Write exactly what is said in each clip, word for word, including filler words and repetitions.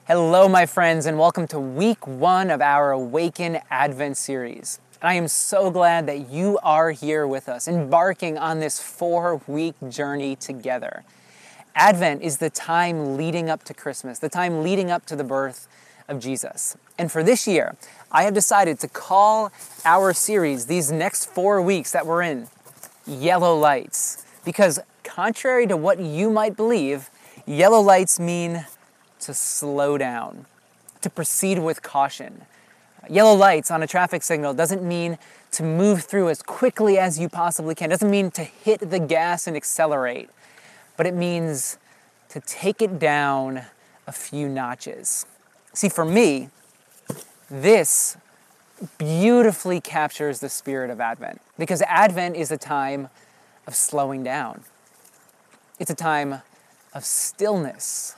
Hello, my friends, and welcome to week one of our Awaken Advent series. I am so glad that you are here with us, embarking on this four-week journey together. Advent is the time leading up to Christmas, the time leading up to the birth of Jesus. And for this year, I have decided to call our series, these next four weeks that we're in, Yellow Lights. Because contrary to what you might believe, yellow lights mean to slow down, to proceed with caution. Yellow lights on a traffic signal doesn't mean to move through as quickly as you possibly can. It doesn't mean to hit the gas and accelerate, but it means to take it down a few notches. See, for me, this beautifully captures the spirit of Advent, because Advent is a time of slowing down. It's a time of stillness,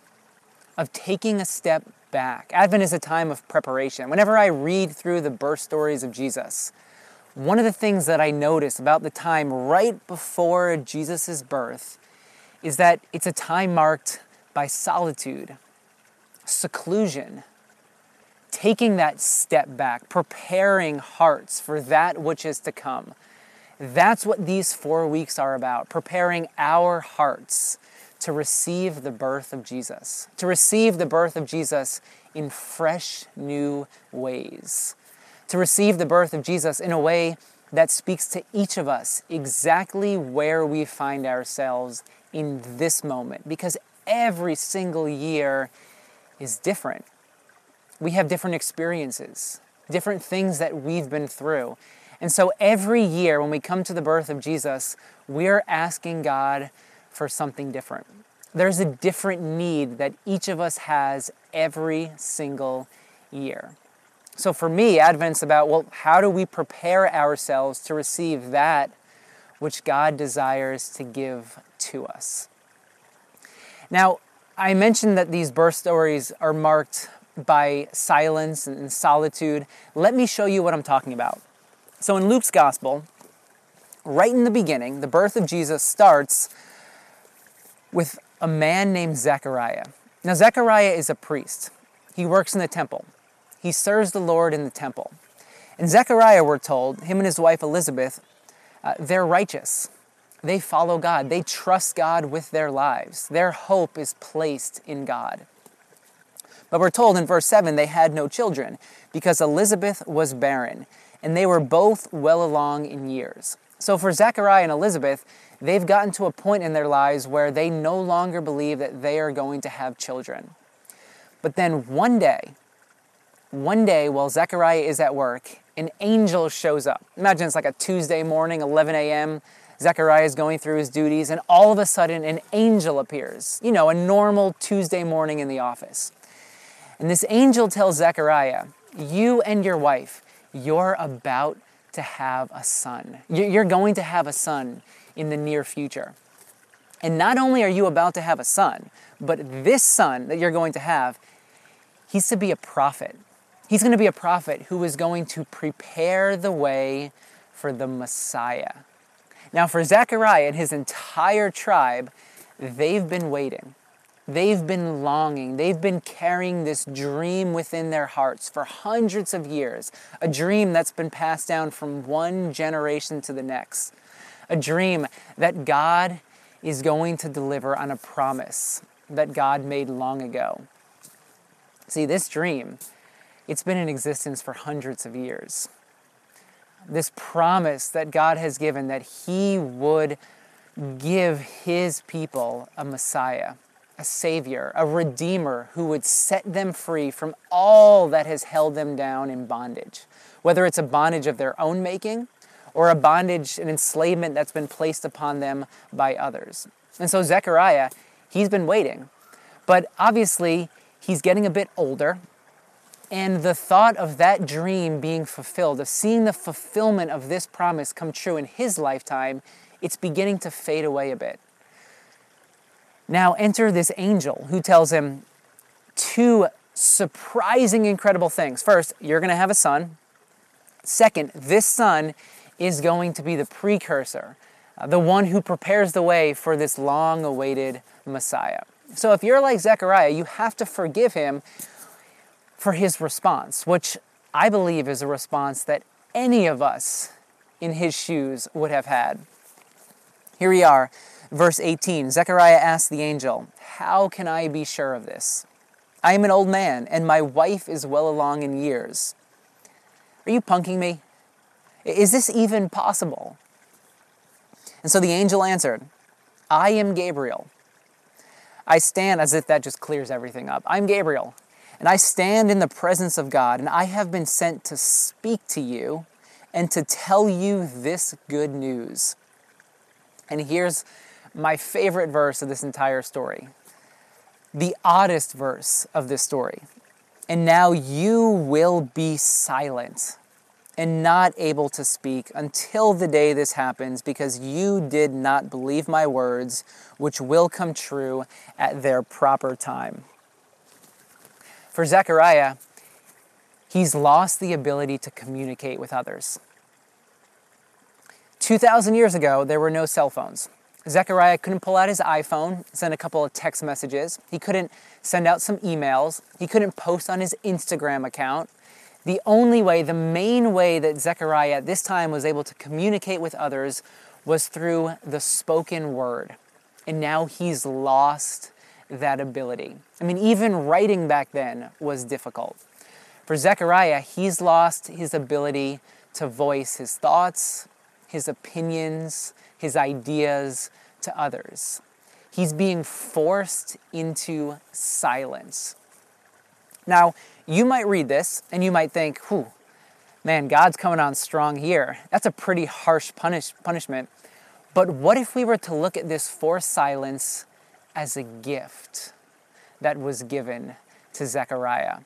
of taking a step back. Advent is a time of preparation. Whenever I read through the birth stories of Jesus, one of the things that I notice about the time right before Jesus' birth is that it's a time marked by solitude, seclusion, taking that step back, preparing hearts for that which is to come. That's what these four weeks are about, preparing our hearts to receive the birth of Jesus, to receive the birth of Jesus in fresh, new ways, to receive the birth of Jesus in a way that speaks to each of us exactly where we find ourselves in this moment, because every single year is different. We have different experiences, different things that we've been through. And so every year when we come to the birth of Jesus, we're asking God for something different. There's a different need that each of us has every single year. So for me, Advent's about, well, how do we prepare ourselves to receive that which God desires to give to us? Now, I mentioned that these birth stories are marked by silence and solitude. Let me show you what I'm talking about. So in Luke's Gospel, right in the beginning, the birth of Jesus starts with a man named Zechariah. Now, Zechariah is a priest. He works in the temple. He serves the Lord in the temple. And Zechariah, we're told, him and his wife Elizabeth, uh, they're righteous. They follow God. They trust God with their lives. Their hope is placed in God. But we're told in verse seven, they had no children because Elizabeth was barren, and they were both well along in years. So for Zechariah and Elizabeth, they've gotten to a point in their lives where they no longer believe that they are going to have children. But then one day, one day while Zechariah is at work, an angel shows up. Imagine it's like a Tuesday morning, eleven a.m., Zechariah is going through his duties, and all of a sudden an angel appears. You know, a normal Tuesday morning in the office. And this angel tells Zechariah, you and your wife, you're about to have a son. You're going to have a son in the near future. And not only are you about to have a son, but this son that you're going to have, he's to be a prophet. He's going to be a prophet who is going to prepare the way for the Messiah. Now for Zechariah and his entire tribe, they've been waiting. They've been longing. They've been carrying this dream within their hearts for hundreds of years. A dream that's been passed down from one generation to the next. A dream that God is going to deliver on a promise that God made long ago. See, this dream, it's been in existence for hundreds of years. This promise that God has given that He would give His people a Messiah, a Savior, a Redeemer who would set them free from all that has held them down in bondage, whether it's a bondage of their own making or a bondage, an enslavement that's been placed upon them by others. And so Zechariah, he's been waiting, but obviously he's getting a bit older, and the thought of that dream being fulfilled, of seeing the fulfillment of this promise come true in his lifetime, it's beginning to fade away a bit. Now enter this angel who tells him two surprising, incredible things. First, you're going to have a son. Second, this son is going to be the precursor, uh, the one who prepares the way for this long-awaited Messiah. So if you're like Zechariah, you have to forgive him for his response, which I believe is a response that any of us in his shoes would have had. Here we are, verse eighteen. Zechariah asked the angel, "How can I be sure of this? I am an old man, and my wife is well along in years." Are you punking me? Is this even possible? And so the angel answered, "I am Gabriel. I stand," as if that just clears everything up. "I'm Gabriel, and I stand in the presence of God, and I have been sent to speak to you and to tell you this good news." And here's my favorite verse of this entire story, the oddest verse of this story. "And now you will be silent and not able to speak until the day this happens, because you did not believe my words, which will come true at their proper time." For Zechariah, he's lost the ability to communicate with others. two thousand years ago, there were no cell phones. Zechariah couldn't pull out his iPhone, send a couple of text messages. He couldn't send out some emails. He couldn't post on his Instagram account. The only way, the main way that Zechariah at this time was able to communicate with others was through the spoken word. And now he's lost that ability. I mean, even writing back then was difficult. For Zechariah, he's lost his ability to voice his thoughts, his opinions, his ideas to others. He's being forced into silence. Now, you might read this and you might think, whew, man, God's coming on strong here. That's a pretty harsh punish, punishment. But what if we were to look at this forced silence as a gift that was given to Zechariah?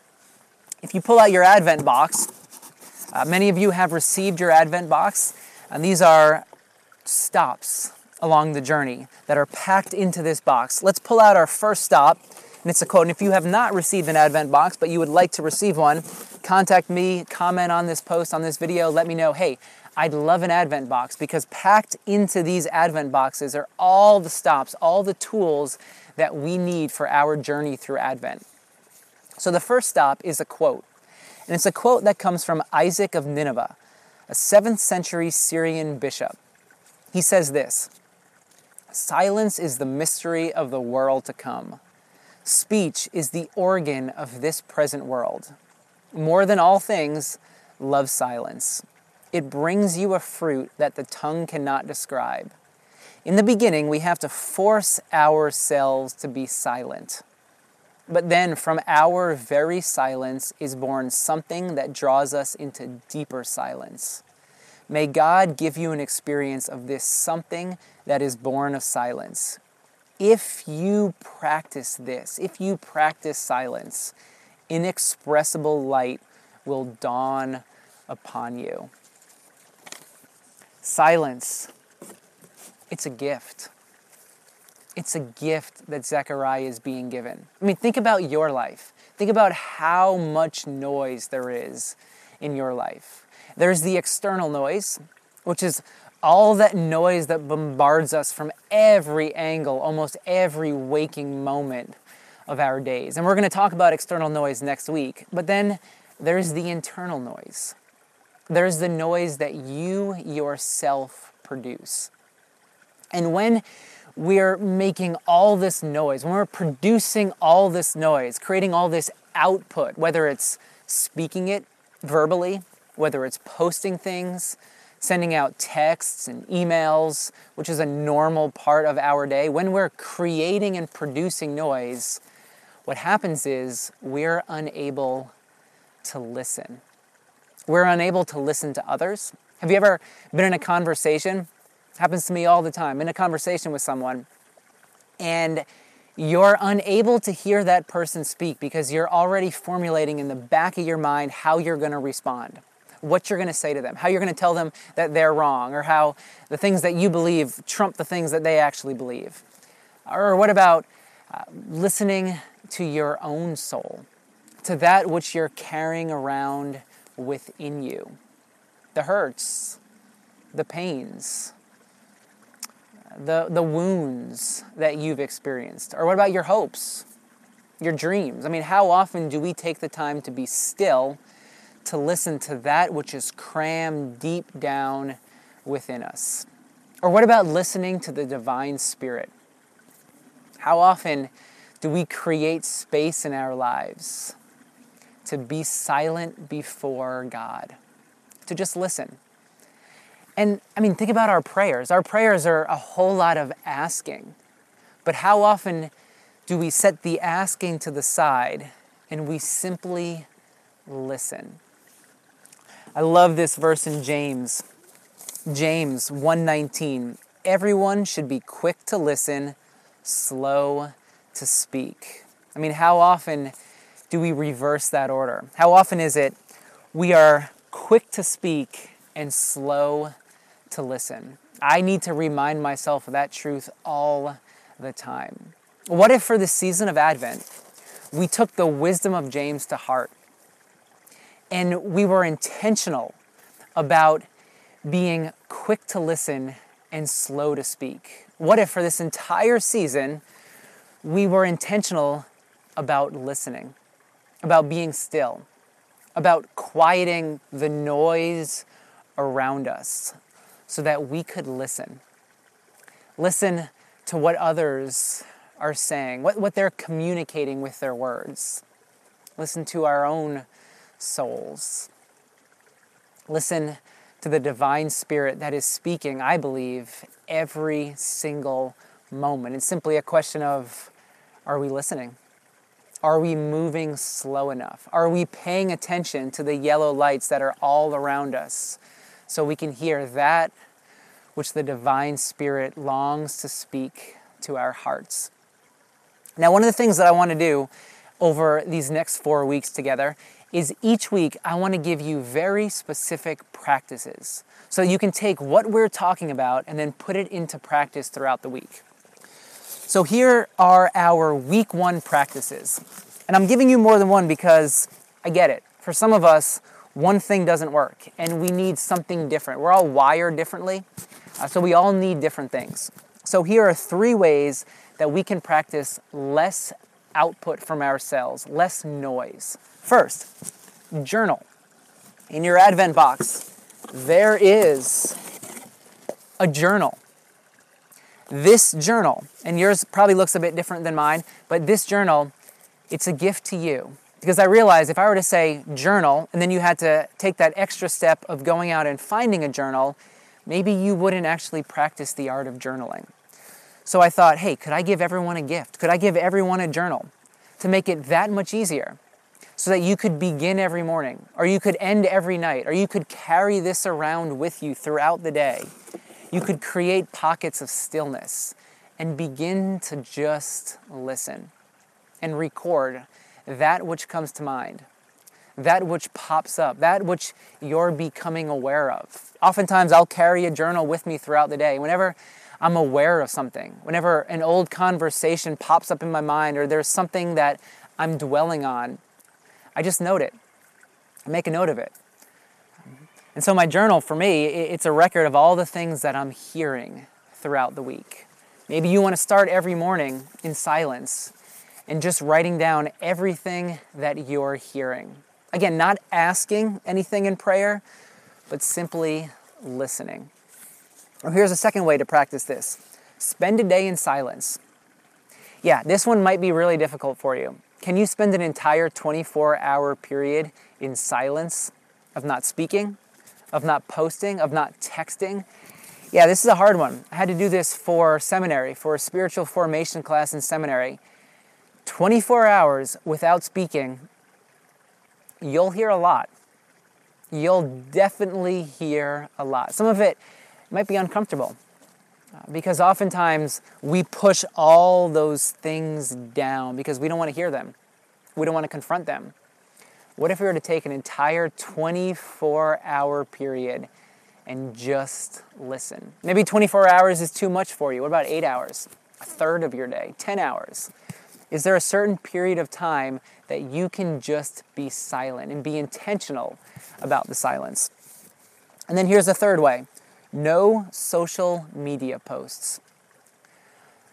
If you pull out your Advent box, uh, many of you have received your Advent box, and these are stops along the journey that are packed into this box. Let's pull out our first stop, and it's a quote. And if you have not received an Advent box, but you would like to receive one, contact me, comment on this post, on this video, let me know, hey, I'd love an Advent box, because packed into these Advent boxes are all the stops, all the tools that we need for our journey through Advent. So the first stop is a quote, and it's a quote that comes from Isaac of Nineveh, a seventh century Syrian bishop. He says this: "Silence is the mystery of the world to come. Speech is the organ of this present world. More than all things, love silence. It brings you a fruit that the tongue cannot describe. In the beginning, we have to force ourselves to be silent. But then from our very silence is born something that draws us into deeper silence. May God give you an experience of this something that is born of silence. If you practice this, if you practice silence, inexpressible light will dawn upon you." Silence, it's a gift. It's a gift that Zechariah is being given. I mean, think about your life. Think about how much noise there is in your life. There's the external noise, which is all that noise that bombards us from every angle, almost every waking moment of our days. And we're going to talk about external noise next week. But then there's the internal noise. There's the noise that you yourself produce. And when we're making all this noise, when we're producing all this noise, creating all this output, whether it's speaking it verbally, whether it's posting things, sending out texts and emails, which is a normal part of our day, when we're creating and producing noise, what happens is we're unable to listen. We're unable to listen to others. Have you ever been in a conversation? It happens to me all the time. In a conversation with someone, and you're unable to hear that person speak because you're already formulating in the back of your mind how you're going to respond, what you're going to say to them, how you're going to tell them that they're wrong, or how the things that you believe trump the things that they actually believe. Or what about uh, listening to your own soul, to that which you're carrying around within you, the hurts, the pains, the, the wounds that you've experienced? Or what about your hopes, your dreams? I mean, how often do we take the time to be still, to listen to that which is crammed deep down within us? Or what about listening to the divine Spirit? How often do we create space in our lives to be silent before God, to just listen? And I mean, think about our prayers. Our prayers are a whole lot of asking. But how often do we set the asking to the side and we simply listen? I love this verse in James. James one nineteen. Everyone should be quick to listen, slow to speak. I mean, how often do we reverse that order? How often is it we are quick to speak and slow to listen? I need to remind myself of that truth all the time. What if for the season of Advent, we took the wisdom of James to heart and we were intentional about being quick to listen and slow to speak? What if for this entire season, we were intentional about listening, about being still, about quieting the noise around us so that we could listen? Listen to what others are saying, what, what they're communicating with their words. Listen to our own souls. Listen to the divine Spirit that is speaking, I believe, every single moment. It's simply a question of, are we listening? Are we moving slow enough? Are we paying attention to the yellow lights that are all around us so we can hear that which the divine Spirit longs to speak to our hearts? Now, one of the things that I want to do over these next four weeks together is each week I want to give you very specific practices so you can take what we're talking about and then put it into practice throughout the week. So here are our week one practices. And I'm giving you more than one because I get it. For some of us, one thing doesn't work and we need something different. We're all wired differently, uh, so we all need different things. So here are three ways that we can practice less output from our cells, less noise. First, journal. In your Advent box, there is a journal. This journal, and yours probably looks a bit different than mine, but this journal, it's a gift to you. Because I realize if I were to say journal, and then you had to take that extra step of going out and finding a journal, maybe you wouldn't actually practice the art of journaling. So I thought, hey, could I give everyone a gift? Could I give everyone a journal to make it that much easier so that you could begin every morning, or you could end every night, or you could carry this around with you throughout the day? You could create pockets of stillness and begin to just listen and record that which comes to mind, that which pops up, that which you're becoming aware of. Oftentimes I'll carry a journal with me throughout the day. Whenever I'm aware of something, whenever an old conversation pops up in my mind or there's something that I'm dwelling on, I just note it. I make a note of it. And so my journal, for me, it's a record of all the things that I'm hearing throughout the week. Maybe you want to start every morning in silence and just writing down everything that you're hearing. Again, not asking anything in prayer, but simply listening. Or here's a second way to practice this. Spend a day in silence. Yeah, this one might be really difficult for you. Can you spend an entire twenty-four hour period in silence, of not speaking, of not posting, of not texting? Yeah, this is a hard one. I had to do this for seminary, for a spiritual formation class in seminary. twenty-four hours without speaking, you'll hear a lot. You'll definitely hear a lot. Some of it might be uncomfortable uh, because oftentimes we push all those things down because we don't want to hear them. We don't want to confront them. What if we were to take an entire twenty-four hour period and just listen? Maybe twenty-four hours is too much for you. What about eight hours? A third of your day? ten hours? Is there a certain period of time that you can just be silent and be intentional about the silence? And then here's the third way. No social media posts.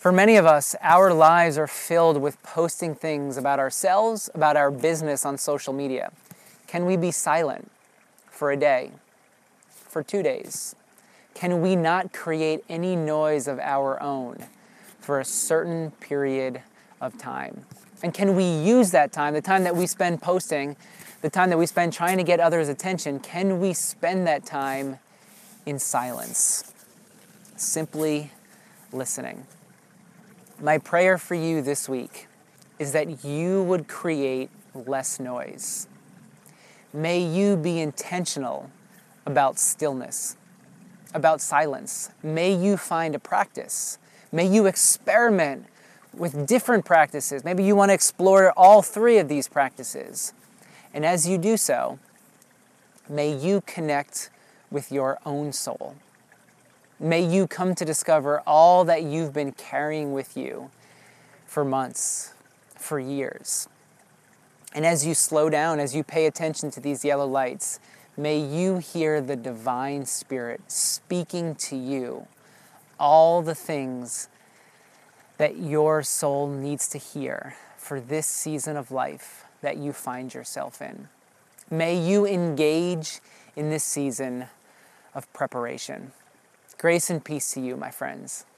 For many of us, our lives are filled with posting things about ourselves, about our business on social media. Can we be silent for a day, for two days? Can we not create any noise of our own for a certain period of time? And can we use that time, the time that we spend posting, the time that we spend trying to get others' attention, can we spend that time in silence, simply listening? My prayer for you this week is that you would create less noise. May you be intentional about stillness, about silence. May you find a practice. May you experiment with different practices. Maybe you want to explore all three of these practices. And as you do so, may you connect with your own soul. May you come to discover all that you've been carrying with you for months, for years. And as you slow down, as you pay attention to these yellow lights, may you hear the divine Spirit speaking to you all the things that your soul needs to hear for this season of life that you find yourself in. May you engage in this season of preparation. Grace and peace to you, my friends.